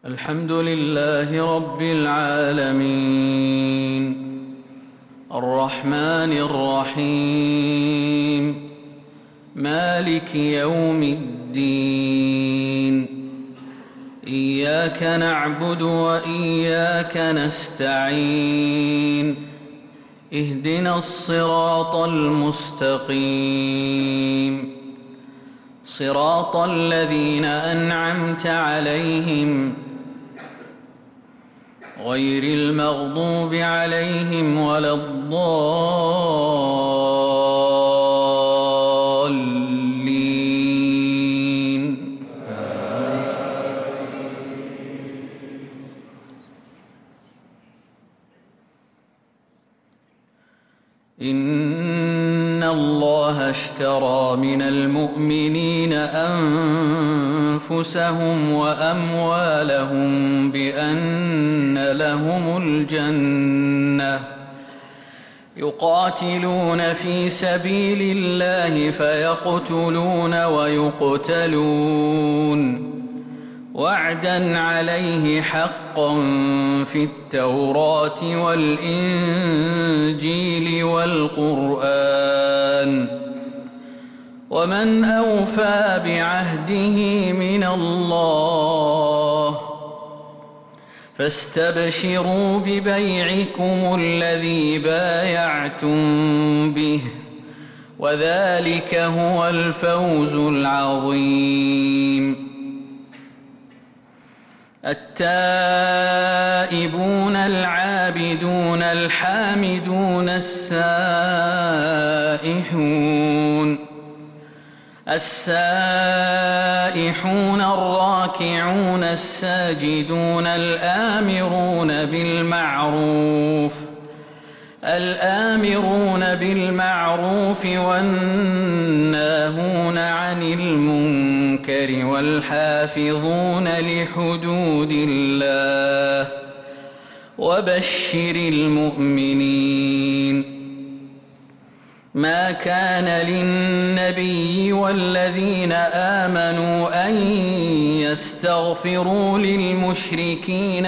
الحمد لله رب العالمين الرحمن الرحيم مالك يوم الدين إياك نعبد وإياك نستعين اهدنا الصراط المستقيم صراط الذين أنعمت عليهم غير المغضوب عليهم ولا الضالين إن الله اشترى من المؤمنين أنفسهم وأموالهم بأن لهم الجنة يقاتلون في سبيل الله فيقتلون ويقتلون وعدا عليه حقا في التوراة والإنجيل والقرآن ومن أوفى بعهده من الله فاستبشروا ببيعكم الذي بايعتم به وذلك هو الفوز العظيم التائبون العابدون الحامدون السائحون الراكعون الساجدون الآمرون بالمعروف والناهون عن المنكر والحافظون لحدود الله وبشر المؤمنين ما كان للنبي والذين آمنوا أن يستغفروا للمشركين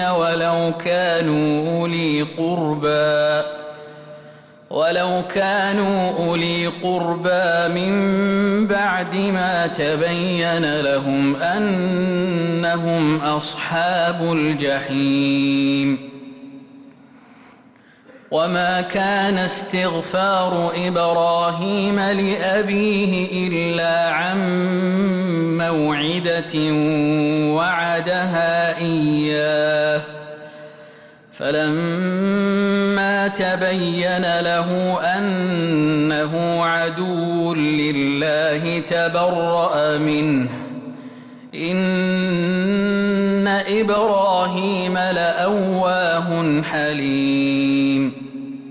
ولو كانوا أولي قربى من بعد ما تبين لهم أنهم أصحاب الجحيم وما كان استغفار إبراهيم لأبيه إلا عن موعدة وعدها إياه فلما تبين له أنه عدو لله تبرأ منه إن إبراهيم لأواه حليم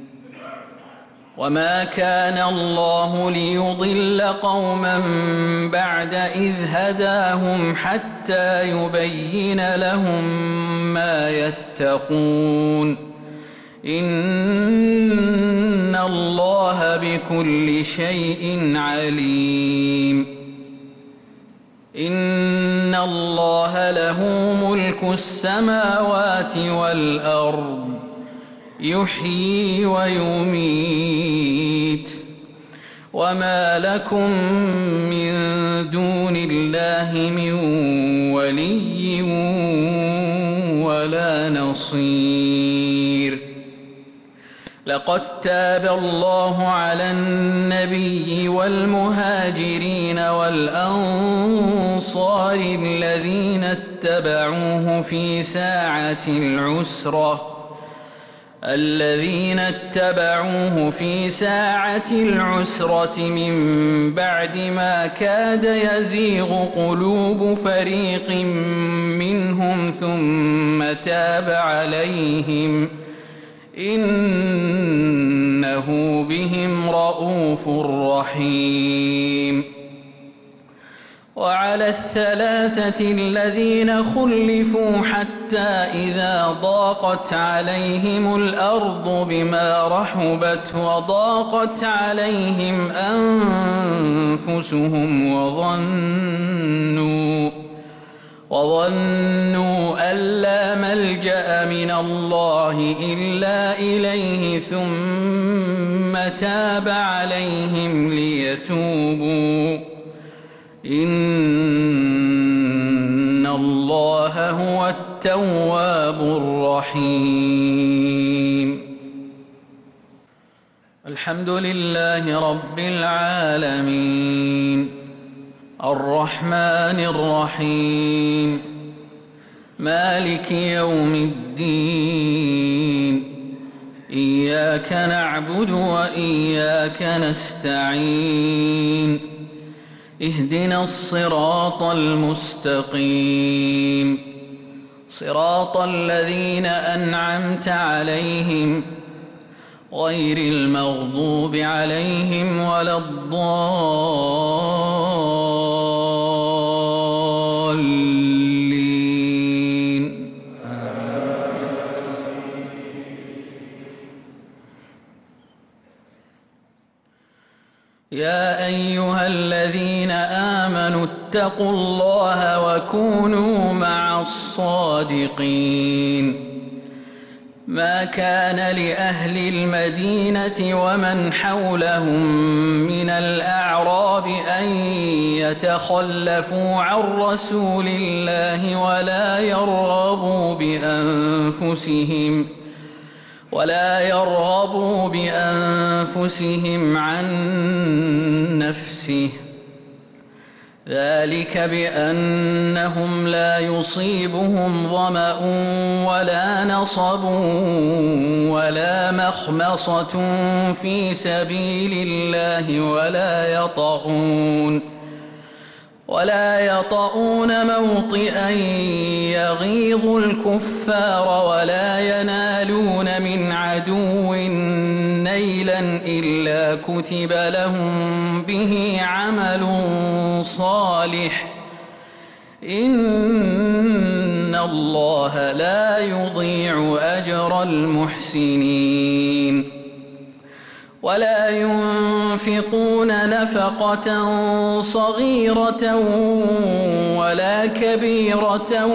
وما كان الله ليضل قوما بعد إذ هداهم حتى يبين لهم ما يتقون إن الله بكل شيء عليم إن الله له ملك السماوات والأرض يحيي ويميت وما لكم من دون الله من ولي ولا نصير لقد تاب الله على النبي والمهاجرين والأنصار الذين اتبعوه في ساعة العسرة من بعد ما كاد يزيغ قلوب فريق منهم ثم تاب عليهم إنه بهم رءوف رحيم وعلى الثلاثة الذين خلفوا حتى إذا ضاقت عليهم الأرض بما رحبت وضاقت عليهم أنفسهم وظنوا أن من الله إلا إليه ثم تاب عليهم ليتوبوا إن الله هو التواب الرحيم. الحمد لله رب العالمين الرحمن الرحيم مالك يوم الدين إياك نعبد وإياك نستعين اهدنا الصراط المستقيم صراط الذين أنعمت عليهم غير المغضوب عليهم ولا الضالين. يا أيها الذين آمنوا اتقوا الله وكونوا مع الصادقين. ما كان لأهل المدينة ومن حولهم من الأعراب أن يتخلفوا عن رسول الله ولا يرغبوا بأنفسهم عن نفسه ذلك بأنهم لا يصيبهم ظمأ ولا نصب ولا مخمصة في سبيل الله ولا يطؤون موطئا يغيظ الكفار ولا ينالون من عدو نيلا إلا كتب لهم به عمل صالح إن الله لا يضيع أجر المحسنين. ولا ينفقون نفقة صغيرة ولا كبيرة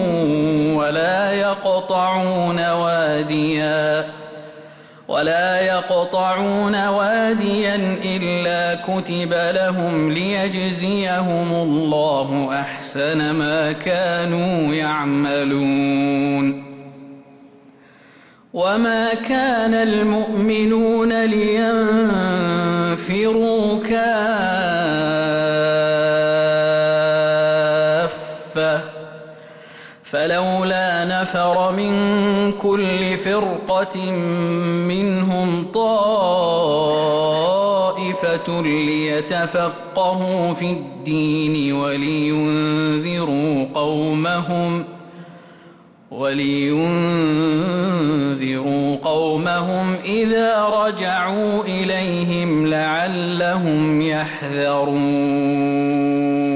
ولا يقطعون واديا إلا كتب لهم ليجزيهم الله أحسن ما كانوا يعملون. وما كان المؤمنون لينفروا كافة فلولا نفر من كل فرقة منهم طائفة ليتفقهوا في الدين ولينذروا قومهم إذا رجعوا إليهم لعلهم يحذرون.